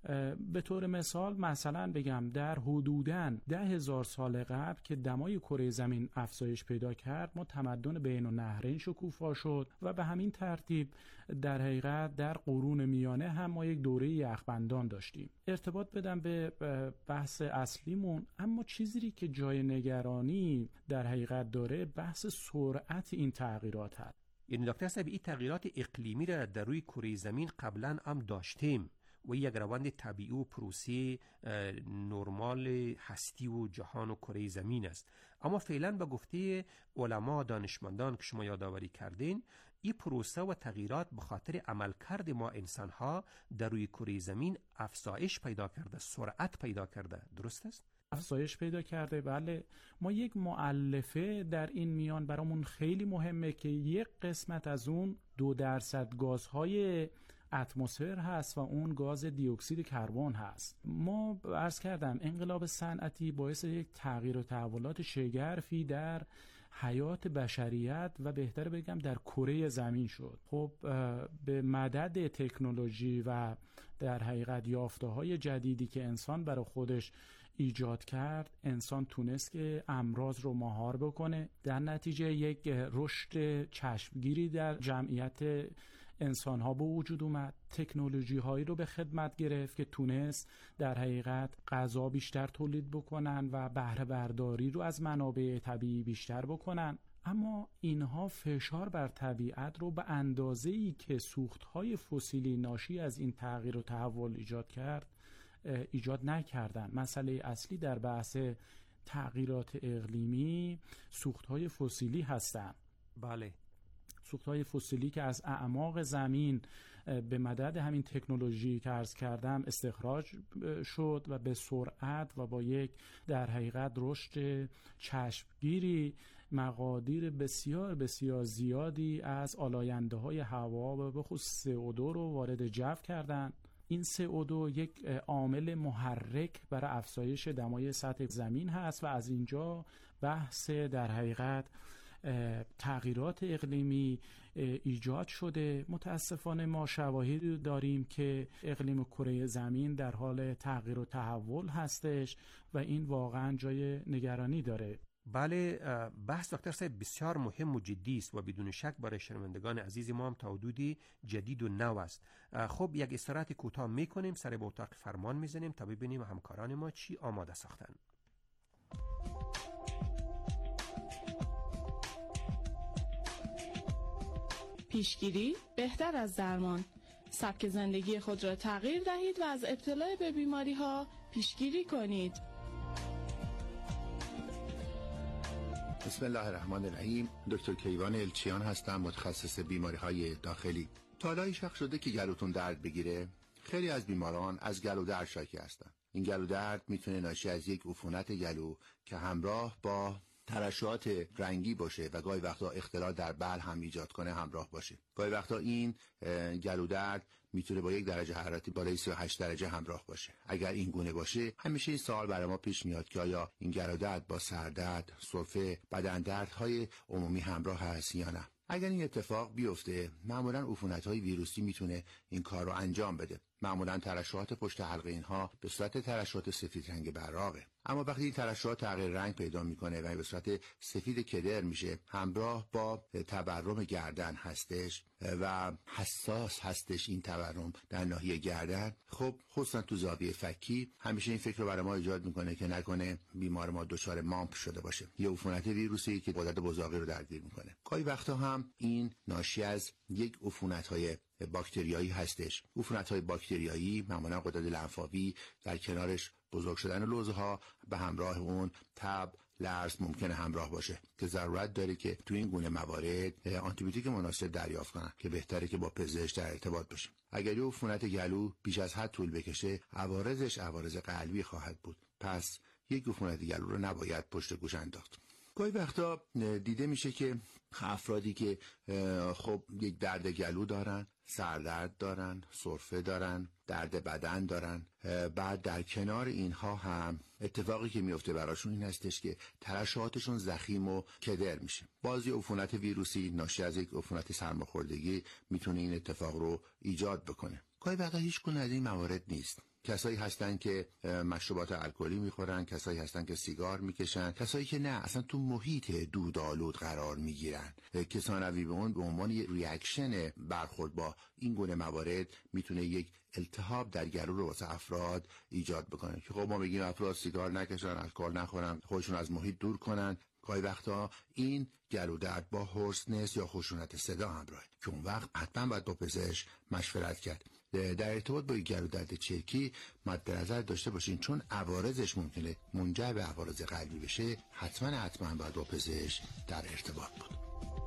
به طور مثلا بگم در حدوداً 10,000 سال قبل که دمای کره زمین افزایش پیدا کرد، ما تمدن بین النهرین شکوفا شد و به همین ترتیب در حقیقت در قرون میانه هم ما یک دوره یخبندان داشتیم. ارتباط بدم به بحث اصلیمون، اما چیزی که جای نگرانی در حقیقت داره بحث سرعت این تغییرات هست. یعنی دکتر صاحب این تغییرات اقلیمی را در روی کره زمین قبلا هم داشتیم و یک روند طبیعی و پروسه نرمال هستی و جهان و کره زمین است. اما فعلا به گفته علما دانشمندان که شما یادآوری کردین، این پروسه و تغییرات به خاطر عملکرد ما انسان‌ها در روی کره زمین افزایش پیدا کرده، سرعت پیدا کرده. درست است؟ افزایش پیدا کرده. بله، ما یک مؤلفه در این میان برامون خیلی مهمه که یک قسمت از اون 2% گازهای اتمسفر هست و اون گاز دی اکسید کربن هست. ما عرض کردم انقلاب صنعتی باعث یک تغییر و تحولات شگرفی در حیات بشریت و بهتر بگم در کره زمین شد. خب به مدد تکنولوژی و در حقیقت یافته‌های جدیدی که انسان برای خودش ایجاد کرد، انسان تونست که امراض رو مهار بکنه. در نتیجه یک رشد چشمگیری در جمعیت انسان ها به وجود اومد. تکنولوژی هایی رو به خدمت گرفت که تونست در حقیقت غذا بیشتر تولید بکنن و بهره برداری رو از منابع طبیعی بیشتر بکنن. اما اینها فشار بر طبیعت رو به اندازه‌ای که سوخت‌های فسیلی ناشی از این تغییر و تحول ایجاد کرد ایجاد نکردن. مسئله اصلی در بحث تغییرات اقلیمی سوخت‌های فسیلی هستن. بله، سوخت‌های فسیلی که از اعماق زمین به مدد همین تکنولوژی که عرض کردم استخراج شد و به سرعت و با یک در حقیقت رشد چشمگیری مقادیر بسیار بسیار زیادی از آلاینده‌های هوا و به خصوص CO2 رو وارد جو کردن. این CO2 یک عامل محرک برای افزایش دمای سطح زمین هست و از اینجا بحث در حقیقت تغییرات اقلیمی ایجاد شده. متاسفانه ما شواهدی داریم که اقلیم کره زمین در حال تغییر و تحول هستش و این واقعا جای نگرانی داره. بله، بحث دکتر صاحب بسیار مهم و جدی است و بدون شک برای شنوندگان عزیز ما هم تا حدودی جدید و نو است. خب یک استراحت کوتاه میکنیم، سر به اتاق فرمان میزنیم تا ببینیم همکاران ما چی آماده ساختن. پیشگیری بهتر از درمان. سبک زندگی خود را تغییر دهید و از ابتلا به بیماری ها پیشگیری کنید. بسم الله الرحمن الرحیم. دکتر کیوان الچیان هستم، متخصص بیماری های داخلی. تا حالا شک شده که گلوتون درد بگیره؟ خیلی از بیماران از گلو درد شاکی هستن. این گلو درد میتونه ناشی از یک عفونت گلو که همراه با ترشحات رنگی باشه و گاهی وقتا اختلال در بلع هم ایجاد کنه همراه باشه. گاهی وقتا این گلو درد میتونه با یک درجه حرارتی بالای 38 درجه همراه باشه. اگر این گونه باشه، همیشه این سوال برای ما پیش میاد که آیا این گلو درد با سردرد، سرفه، بدن دردهای عمومی همراه هست یا نه. اگر این اتفاق بیفته، معمولاً عفونت‌های ویروسی میتونه این کار رو انجام بده. معمولاً ترشحات پشت حلقه اینها به صورت ترشحات سفید رنگ براقه. اما وقتی این ترشحات تغییر رنگ پیدا میکنه و به صورت سفید کدر میشه، همراه با تورم گردن هستش و حساس هستش این تورم در ناحیه گردن، خب خصوصا تو زاویه فکی، همیشه این فکر رو برای ما ایجاد میکنه که نکنه بیمار ما دچار مامپ شده باشه، یه عفونت ویروسی که غدد بزاقی رو درگیر میکنه. گاهی وقتا هم این ناشی از یک عفونت‌های باکتریایی هستش. عفونت‌های باکتریایی معمولا غدد لنفاوی در کنارش بزرگ شدن لوزها به همراه اون تب، لرز ممکنه همراه باشه که ضرورت داره که تو این گونه موارد آنتیبیوتیک مناسب دریافت کنن که بهتره که با پزشک در ارتباط باشیم. اگر یه عفونت گلو بیش از حد طول بکشه، عوارضش عوارض قلبی خواهد بود. پس یک عفونت گلو رو نباید پشت گوش انداخت. گاهی وقتا دیده میشه که افرادی که خب یک درد گلو دارن، سردرد دارن، سرفه دارن، درد بدن دارن، بعد در کنار اینها هم اتفاقی که میفته براشون این هستش که ترشحاتشون ضخیم و کدر میشه. بازی عفونت ویروسی ناشی از یک عفونت سرماخوردگی میتونه این اتفاق رو ایجاد بکنه. گاهی وقتا هیچ گونه از این موارد نیست. کسایی هستن که مشروبات الکلی میخورن، کسایی هستن که سیگار میکشن، کسایی که نه اصلا تو محیط دودآلود قرار میگیرن که ثانوی به اون به عنوان یک ریاکشن برخورد با این گونه موارد میتونه یک التهاب در گلو رو واسه افراد ایجاد بکنه که خب ما بگیم افراد سیگار نکشن، الکل نخورن، خودشون از محیط دور کنن. گاهی وقتا این گلو درد با هورسنس یا خشونت صدا همراهه که اون وقت حتما باید با پزشک مشورت کرد. در ارتباط با گلو درد چرکی مد نظر داشته باشین چون عوارضش ممکنه منجر به عوارض قلبی بشه، حتما باید با پزشک در ارتباط بود.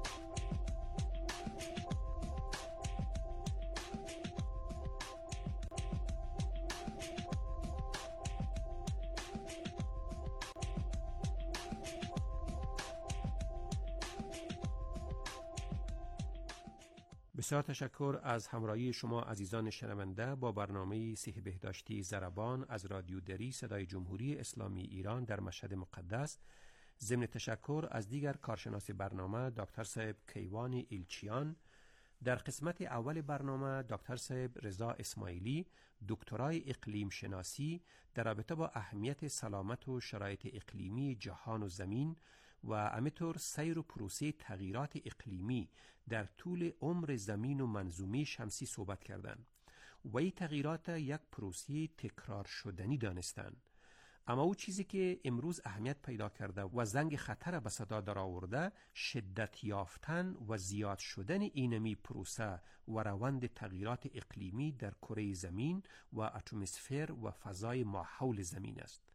بسیار تشکر از همراهی شما عزیزان شنونده با برنامه صحت بهداشتی ضربان از رادیو دری صدای جمهوری اسلامی ایران در مشهد مقدس. ضمن تشکر از دیگر کارشناس برنامه دکتر صاحب کیوان الچیان. در قسمت اول برنامه دکتر صاحب رضا اسماعیلی دکترای اقلیم شناسی در رابطه با اهمیت سلامت و شرایط اقلیمی جهان و زمین و همینطور سیر و پروسه تغییرات اقلیمی در طول عمر زمین و منظومه شمسی صحبت کردند و این تغییرات یک پروسه تکرار شدنی دانستند. اما او چیزی که امروز اهمیت پیدا کرده و زنگ خطر به صدا در آورده شدت یافتن و زیاد شدن اینمی پروسه و روند تغییرات اقلیمی در کره زمین و اتمسفر و فضای ماحول زمین است.